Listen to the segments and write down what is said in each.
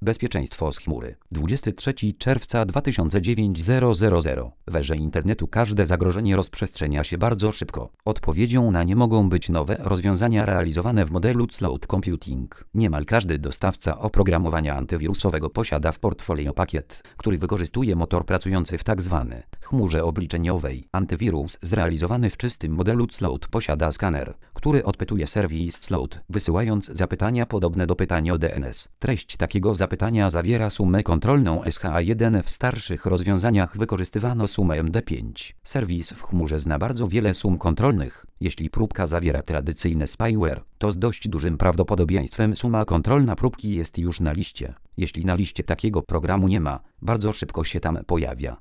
Bezpieczeństwo z chmury. 23 czerwca 2009 W erze internetu każde zagrożenie rozprzestrzenia się bardzo szybko. Odpowiedzią na nie mogą być nowe rozwiązania realizowane w modelu cloud computing. Niemal każdy dostawca oprogramowania antywirusowego posiada w portfolio pakiet, który wykorzystuje motor pracujący w tzw. chmurze obliczeniowej. Antywirus zrealizowany w czystym modelu cloud posiada skaner, który odpytuje serwis cloud, wysyłając zapytania podobne do pytania o DNS. Treść takiego zapytania zawiera sumę kontrolną SHA-1. W starszych rozwiązaniach wykorzystywano sumę MD5. Serwis w chmurze zna bardzo wiele sum kontrolnych. Jeśli próbka zawiera tradycyjny spyware, to z dość dużym prawdopodobieństwem suma kontrolna próbki jest już na liście. Jeśli na liście takiego programu nie ma, bardzo szybko się tam pojawia.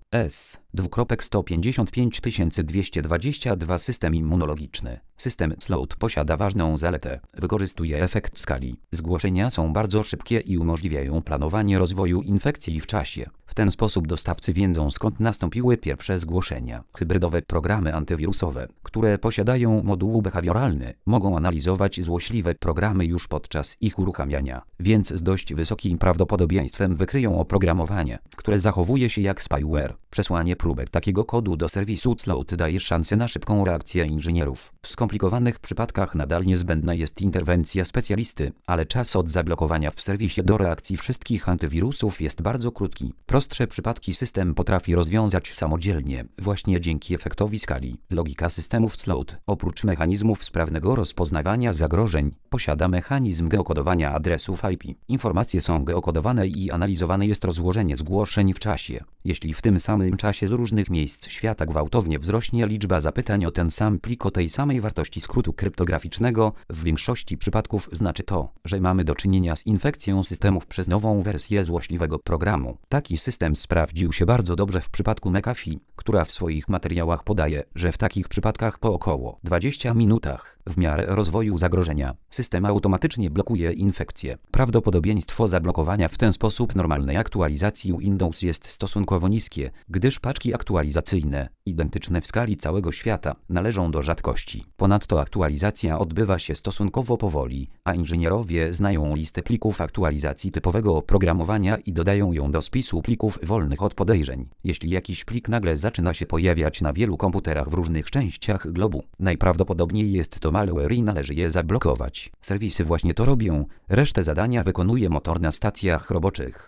S:155222 System immunologiczny. System cloud posiada ważną zaletę. Wykorzystuje efekt skali. Zgłoszenia są bardzo szybkie i umożliwiają planowanie rozwoju infekcji w czasie. W ten sposób dostawcy wiedzą, skąd nastąpiły pierwsze zgłoszenia. Hybrydowe programy antywirusowe, które posiadają moduł behawioralny, mogą analizować złośliwe programy już podczas ich uruchamiania, więc z dość wysokim prawdopodobieństwem wykryją oprogramowanie, które zachowuje się jak spyware. Przesłanie próbek takiego kodu do serwisu cloud daje szansę na szybką reakcję inżynierów. W skomplikowanych przypadkach nadal niezbędna jest interwencja specjalisty, ale czas od zablokowania w serwisie do reakcji wszystkich antywirusów jest bardzo krótki. Prostsze przypadki system potrafi rozwiązać samodzielnie, właśnie dzięki efektowi skali. Logika systemów cloud, oprócz mechanizmów sprawnego rozpoznawania zagrożeń, posiada mechanizm geokodowania adresów IP. Informacje są geokodowane i analizowane jest rozłożenie zgłoszeń w czasie. Jeśli w tym samym czasie z różnych miejsc świata gwałtownie wzrośnie liczba zapytań o ten sam plik o tej samej wartości skrótu kryptograficznego, w większości przypadków znaczy to, że mamy do czynienia z infekcją systemów przez nową wersję złośliwego programu. Taki system sprawdził się bardzo dobrze w przypadku McAfee, która w swoich materiałach podaje, że w takich przypadkach po około 20 minutach, w miarę rozwoju zagrożenia, system automatycznie blokuje infekcję. Prawdopodobieństwo zablokowania w ten sposób normalnej aktualizacji Windows jest stosunkowo niskie, gdyż paczki aktualizacyjne, identyczne w skali całego świata, należą do rzadkości. Ponadto aktualizacja odbywa się stosunkowo powoli, a inżynierowie znają listę plików aktualizacji typowego oprogramowania i dodają ją do spisu plików wolnych od podejrzeń. Jeśli jakiś plik nagle zaczyna się pojawiać na wielu komputerach w różnych częściach globu, najprawdopodobniej jest to malware i należy je zablokować. Serwisy właśnie to robią, resztę zadania wykonuje motor na stacjach roboczych.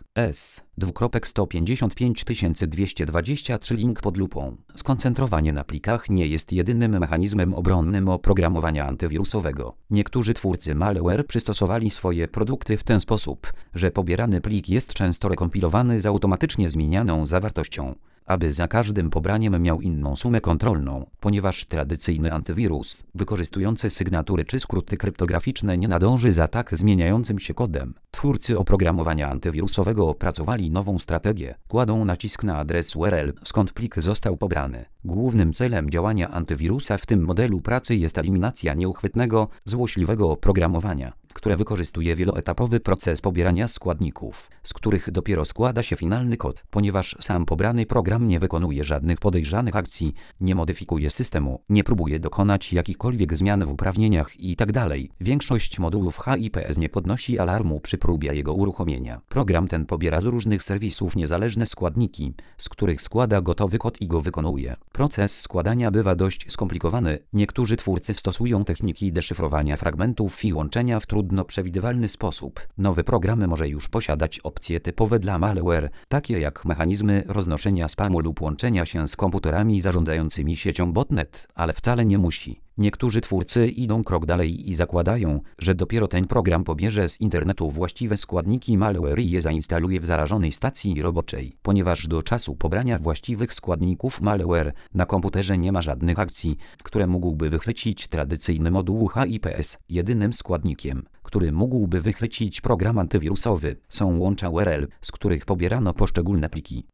S:155223 link pod lupą. Skoncentrowanie na plikach nie jest jedynym mechanizmem obronnym oprogramowania antywirusowego. Niektórzy twórcy malware przystosowali swoje produkty w ten sposób, że pobierany plik jest często rekompilowany z automatycznie zmienianą zawartością, aby za każdym pobraniem miał inną sumę kontrolną, ponieważ tradycyjny antywirus, wykorzystujący sygnatury czy skróty kryptograficzne, nie nadąży za tak zmieniającym się kodem. Twórcy oprogramowania antywirusowego opracowali nową strategię. Kładą nacisk na adres URL, skąd plik został pobrany. Głównym celem działania antywirusa w tym modelu pracy jest eliminacja nieuchwytnego, złośliwego oprogramowania, które wykorzystuje wieloetapowy proces pobierania składników, z których dopiero składa się finalny kod. Ponieważ sam pobrany program nie wykonuje żadnych podejrzanych akcji, nie modyfikuje systemu, nie próbuje dokonać jakichkolwiek zmian w uprawnieniach itd., większość modułów HIPS nie podnosi alarmu przy próbie jego uruchomienia. Program ten pobiera z różnych serwisów niezależne składniki, z których składa gotowy kod i go wykonuje. Proces składania bywa dość skomplikowany. Niektórzy twórcy stosują techniki deszyfrowania fragmentów i łączenia w trudno przewidywalny sposób. Nowy program może już posiadać opcje typowe dla malware, takie jak mechanizmy roznoszenia spamu lub łączenia się z komputerami zarządzającymi siecią botnet, ale wcale nie musi. Niektórzy twórcy idą krok dalej i zakładają, że dopiero ten program pobierze z internetu właściwe składniki malware i je zainstaluje w zarażonej stacji roboczej. Ponieważ do czasu pobrania właściwych składników malware na komputerze nie ma żadnych akcji, które mógłby wychwycić tradycyjny moduł HIPS. Jedynym składnikiem, który mógłby wychwycić program antywirusowy, są łącza URL, z których pobierano poszczególne pliki.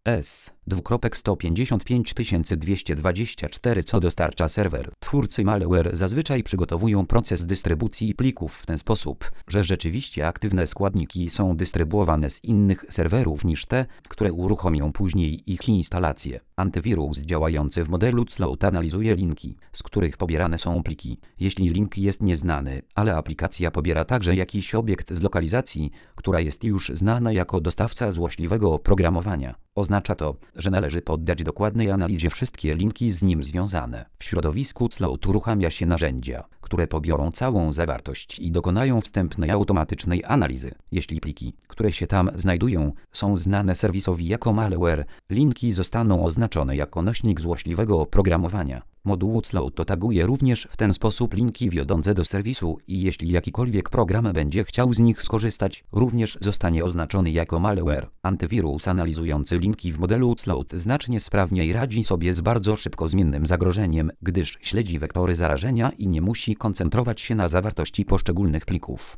S:155224 co dostarcza serwer. Twórcy malware zazwyczaj przygotowują proces dystrybucji plików w ten sposób, że rzeczywiście aktywne składniki są dystrybuowane z innych serwerów niż te, które uruchomią później ich instalację. Antywirus działający w modelu cloud analizuje linki, z których pobierane są pliki. Jeśli link jest nieznany, ale aplikacja pobiera także także jakiś obiekt z lokalizacji, która jest już znana jako dostawca złośliwego oprogramowania. Oznacza to, że należy poddać dokładnej analizie wszystkie linki z nim związane. W środowisku Sloat uruchamia się narzędzia, które pobiorą całą zawartość i dokonają wstępnej automatycznej analizy. Jeśli pliki, które się tam znajdują, są znane serwisowi jako malware, linki zostaną oznaczone jako nośnik złośliwego oprogramowania. Moduł Sloat taguje również w ten sposób linki wiodące do serwisu i jeśli jakikolwiek program będzie chciał z nich skorzystać, również zostanie oznaczony jako malware. Antywirus analizujący linki w modelu Sloat znacznie sprawniej radzi sobie z bardzo szybko zmiennym zagrożeniem, gdyż śledzi wektory zarażenia i nie musi koncentrować się na zawartości poszczególnych plików.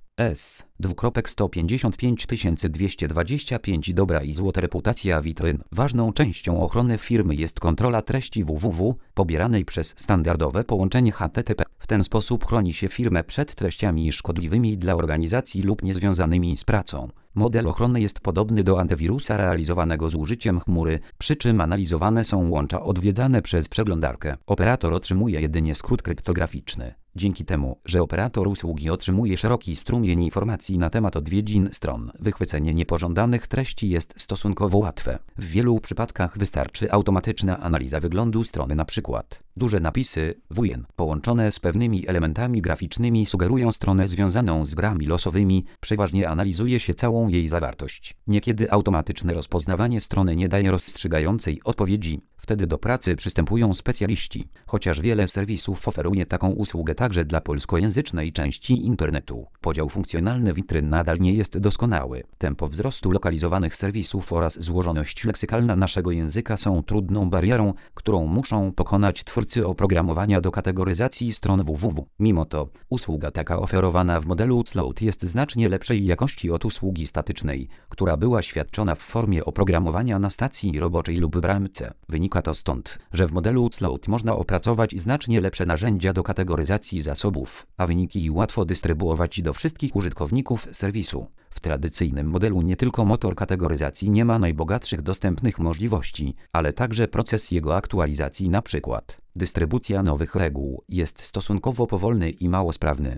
S-155225 Dobra i złota reputacja witryn. Ważną częścią ochrony firmy jest kontrola treści www pobieranej przez standardowe połączenie HTTP. W ten sposób chroni się firmę przed treściami szkodliwymi dla organizacji lub niezwiązanymi z pracą. Model ochrony jest podobny do antywirusa realizowanego z użyciem chmury, przy czym analizowane są łącza odwiedzane przez przeglądarkę. Operator otrzymuje jedynie skrót kryptograficzny. Dzięki temu, że operator usługi otrzymuje szeroki strumień informacji na temat odwiedzin stron, wychwycenie niepożądanych treści jest stosunkowo łatwe. W wielu przypadkach wystarczy automatyczna analiza wyglądu strony, np. duże napisy WN połączone z pewnymi elementami graficznymi sugerują stronę związaną z grami losowymi, przeważnie analizuje się całą jej zawartość. Niekiedy automatyczne rozpoznawanie strony nie daje rozstrzygającej odpowiedzi. Wtedy do pracy przystępują specjaliści, chociaż wiele serwisów oferuje taką usługę także dla polskojęzycznej części internetu. Podział funkcjonalny witryn nadal nie jest doskonały. Tempo wzrostu lokalizowanych serwisów oraz złożoność leksykalna naszego języka są trudną barierą, którą muszą pokonać twórcy oprogramowania do kategoryzacji stron www. Mimo to, usługa taka oferowana w modelu Sloat jest znacznie lepszej jakości od usługi statycznej, która była świadczona w formie oprogramowania na stacji roboczej lub bramce. Wynika to stąd, że w modelu Sloat można opracować znacznie lepsze narzędzia do kategoryzacji zasobów, a wyniki łatwo dystrybuować do wszystkich użytkowników serwisu. W tradycyjnym modelu nie tylko motor kategoryzacji nie ma najbogatszych dostępnych możliwości, ale także proces jego aktualizacji, np. dystrybucja nowych reguł, jest stosunkowo powolny i mało sprawny.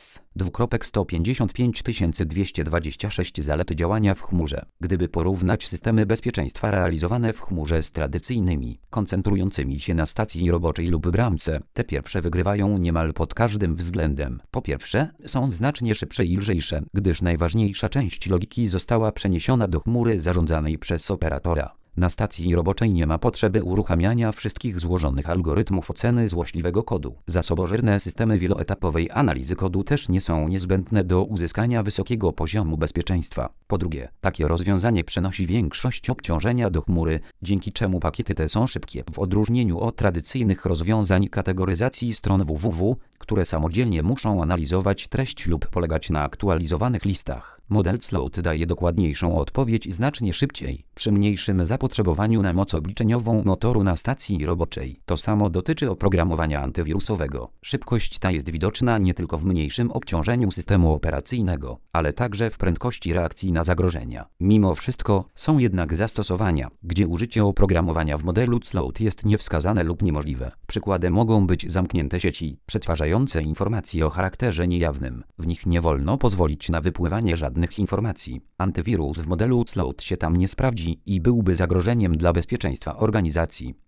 S-155226 Zalety działania w chmurze. Gdyby porównać systemy bezpieczeństwa realizowane w chmurze z tradycyjnymi, koncentrującymi się na stacji roboczej lub bramce, te pierwsze wygrywają niemal pod każdym względem. Po pierwsze, są znacznie szybsze i lżejsze, gdyż najważniejsza część logiki została przeniesiona do chmury zarządzanej przez operatora. Na stacji roboczej nie ma potrzeby uruchamiania wszystkich złożonych algorytmów oceny złośliwego kodu. Zasobożerne systemy wieloetapowej analizy kodu też nie są niezbędne do uzyskania wysokiego poziomu bezpieczeństwa. Po drugie, takie rozwiązanie przenosi większość obciążenia do chmury, dzięki czemu pakiety te są szybkie, w odróżnieniu od tradycyjnych rozwiązań kategoryzacji stron www, które samodzielnie muszą analizować treść lub polegać na aktualizowanych listach. Model Sloat daje dokładniejszą odpowiedź znacznie szybciej, przy mniejszym zapotrzebowaniu na moc obliczeniową motoru na stacji roboczej. To samo dotyczy oprogramowania antywirusowego. Szybkość ta jest widoczna nie tylko w mniejszym obciążeniu systemu operacyjnego, ale także w prędkości reakcji na zagrożenia. Mimo wszystko są jednak zastosowania, gdzie użycie oprogramowania w modelu Sloat jest niewskazane lub niemożliwe. Przykładem mogą być zamknięte sieci, przetwarzające informacje o charakterze niejawnym. W nich nie wolno pozwolić na wypływanie żadnych informacji. Antywirus w modelu Sloat się tam nie sprawdzi i byłby zagrożeniem dla bezpieczeństwa organizacji.